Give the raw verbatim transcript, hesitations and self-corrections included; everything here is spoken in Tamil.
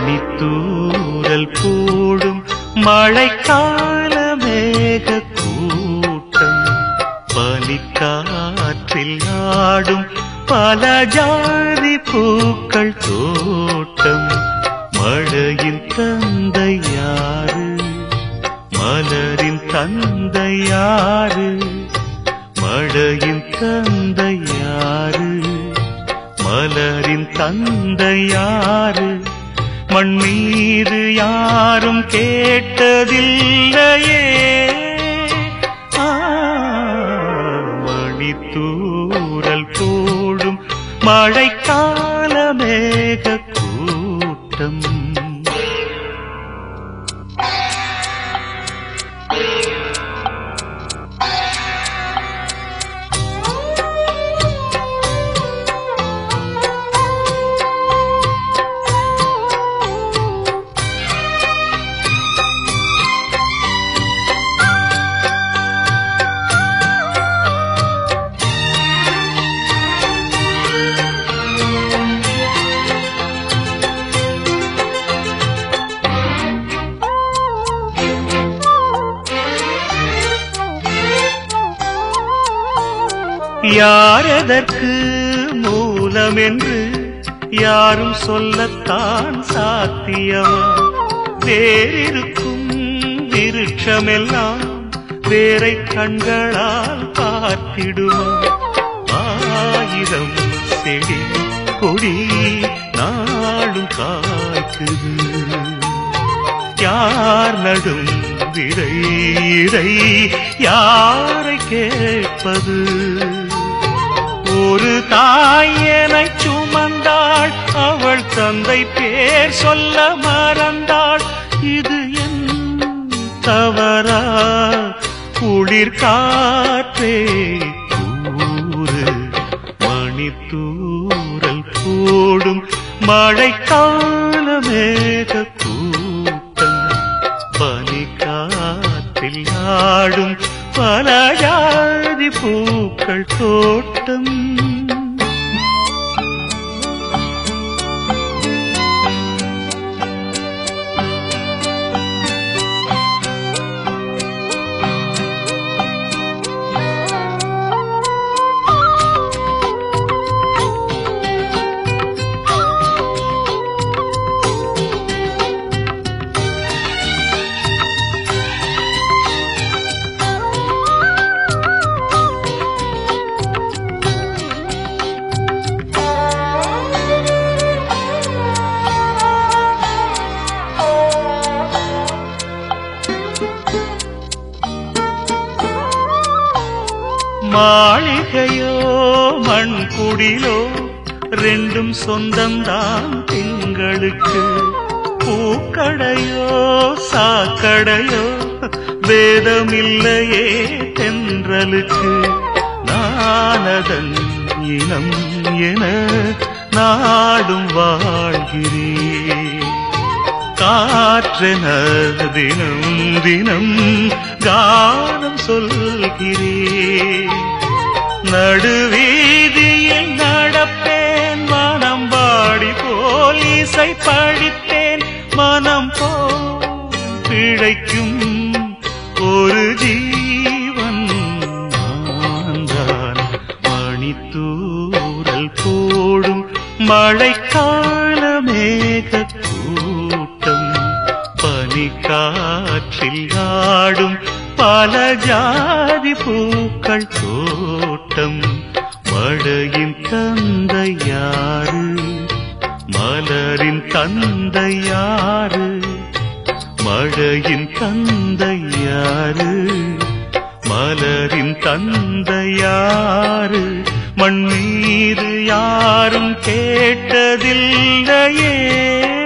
மணித்தூரல் போடும் மழைக்கால மேக கூட்டம் பனிக்காற்றில் ஆடும் பல ஜாதி பூக்கள் தோட்டம். மழையின் தந்தை யாரு, மலரின் தந்தை யாரு, மழையின் தந்தை யாரு, மலரின் தந்தை யாரு, மண் மீது யாரும் கேட்டதில்லையே. மணித்தூரல் போடும் மழைக்கால மேக கூட்டம். யார் எதற்கு மூலம் என்று யாரும் சொல்லத்தான் சாத்தியமா? வேறிருக்கும் விருட்சமெல்லாம் வேரை கண்களால் பார்த்திடுமா? ஆயிரம் செடி கொடி நாளும் காய்க்குது. யார் நடும் விதை இதை யாரை கேட்பது? ஒரு தாயனை சுமந்தாள், அவள் தந்தை பேர் சொல்ல மறந்தாள். இது என் தவறா? குளிர் காற்றே கூறு. மணித்தூரல் போடும் மழைக்கால மேக கூட்டம் பனிக்காற்றில் ஆடும் பல ஜாதி பூக்கள் தோட்டம். மாளிகையோ மண் குடிலோ ரெண்டும் சொந்தம்தான் திங்களுக்கு. பூக்கடையோ சாக்கடையோ வேதமில்லையே தென்றலுக்கு. நானதன் இனம் என நாடும் வாழ்கிறேன். காற்றென தினம் தினம் கானம் சொல்கிறேன். நடுவீதியில் நடப்பேன், மனம் பாடி போல் இசை படித்தேன். மனம் போல் பிழைக்கும் ஒரு ஜீவன் நான்தான். மணித்தூரல் போடும் மழைக்கால மேக கூட்டம் பனிக்காற்றில் ஆடும் பல ஜாதி பூக்கள் தோட்டம். மழையின் தந்தை யாரு, மலரின் தந்தை யாரு, மழையின் தந்தை யாரு, மலரின் தந்தை யாரு, மண் மீது யாரும் கேட்டதில்லையே.